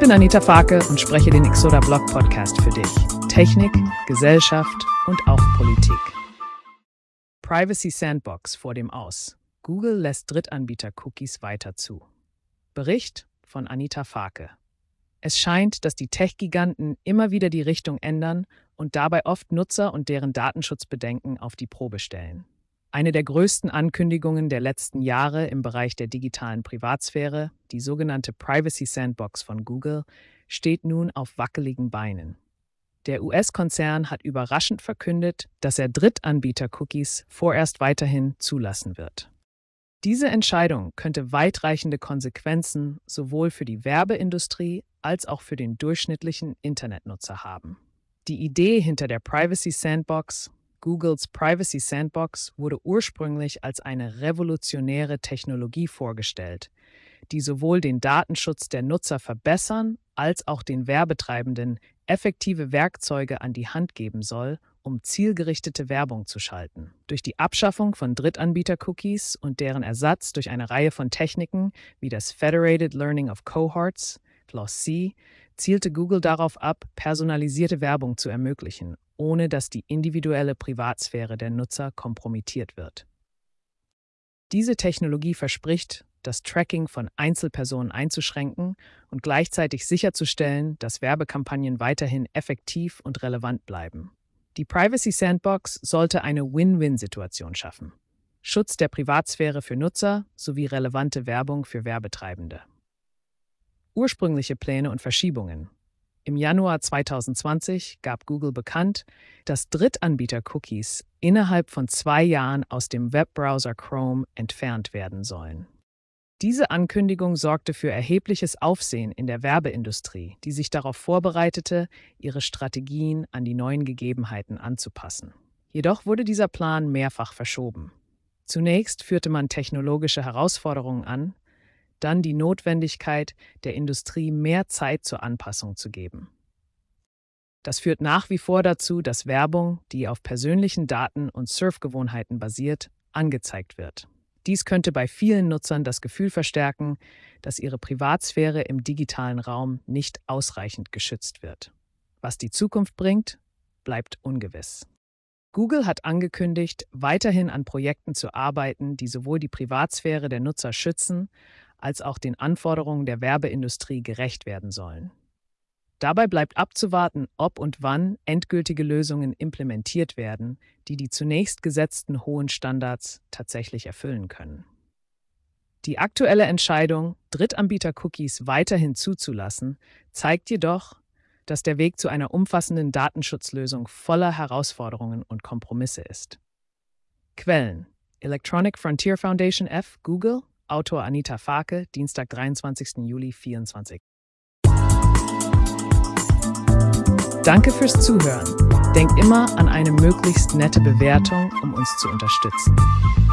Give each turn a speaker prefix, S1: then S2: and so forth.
S1: bin Anita Farke und spreche den Exoda Blog Podcast für dich. Technik, Gesellschaft und auch Politik. Privacy Sandbox vor dem Aus. Google lässt Drittanbieter-Cookies weiter zu. Bericht von Anita Farke. Es scheint, dass die Tech-Giganten immer wieder die Richtung ändern und dabei oft Nutzer und deren Datenschutzbedenken auf die Probe stellen. Eine der größten Ankündigungen der letzten Jahre im Bereich der digitalen Privatsphäre, die sogenannte Privacy Sandbox von Google, steht nun auf wackeligen Beinen. Der US-Konzern hat überraschend verkündet, dass er Drittanbieter-Cookies vorerst weiterhin zulassen wird. Diese Entscheidung könnte weitreichende Konsequenzen sowohl für die Werbeindustrie als auch für den durchschnittlichen Internetnutzer haben. Die Idee hinter der Privacy Sandbox, Googles Privacy Sandbox, wurde ursprünglich als eine revolutionäre Technologie vorgestellt, die sowohl den Datenschutz der Nutzer verbessern als auch den Werbetreibenden effektive Werkzeuge an die Hand geben soll, um zielgerichtete Werbung zu schalten. Durch die Abschaffung von Drittanbieter-Cookies und deren Ersatz durch eine Reihe von Techniken wie das Federated Learning of Cohorts, FLOSS-C, zielte Google darauf ab, personalisierte Werbung zu ermöglichen, ohne dass die individuelle Privatsphäre der Nutzer kompromittiert wird. Diese Technologie verspricht, das Tracking von Einzelpersonen einzuschränken und gleichzeitig sicherzustellen, dass Werbekampagnen weiterhin effektiv und relevant bleiben. Die Privacy Sandbox sollte eine Win-Win-Situation schaffen. Schutz der Privatsphäre für Nutzer sowie relevante Werbung für Werbetreibende. Ursprüngliche Pläne und Verschiebungen. Im Januar 2020 gab Google bekannt, dass Drittanbieter-Cookies innerhalb von 2 Jahren aus dem Webbrowser Chrome entfernt werden sollen. Diese Ankündigung sorgte für erhebliches Aufsehen in der Werbeindustrie, die sich darauf vorbereitete, ihre Strategien an die neuen Gegebenheiten anzupassen. Jedoch wurde dieser Plan mehrfach verschoben. Zunächst führte man technologische Herausforderungen an, dann die Notwendigkeit, der Industrie mehr Zeit zur Anpassung zu geben. Das führt nach wie vor dazu, dass Werbung, die auf persönlichen Daten und Surfgewohnheiten basiert, angezeigt wird. Dies könnte bei vielen Nutzern das Gefühl verstärken, dass ihre Privatsphäre im digitalen Raum nicht ausreichend geschützt wird. Was die Zukunft bringt, bleibt ungewiss. Google hat angekündigt, weiterhin an Projekten zu arbeiten, die sowohl die Privatsphäre der Nutzer schützen, als auch den Anforderungen der Werbeindustrie gerecht werden sollen. Dabei bleibt abzuwarten, ob und wann endgültige Lösungen implementiert werden, die die zunächst gesetzten hohen Standards tatsächlich erfüllen können. Die aktuelle Entscheidung, Drittanbieter-Cookies weiterhin zuzulassen, zeigt jedoch, dass der Weg zu einer umfassenden Datenschutzlösung voller Herausforderungen und Kompromisse ist. Quellen: Electronic Frontier Foundation F, Google, Autor Anita Farke, Dienstag, 23. Juli 2024. Danke fürs Zuhören. Denk immer an eine möglichst nette Bewertung, um uns zu unterstützen.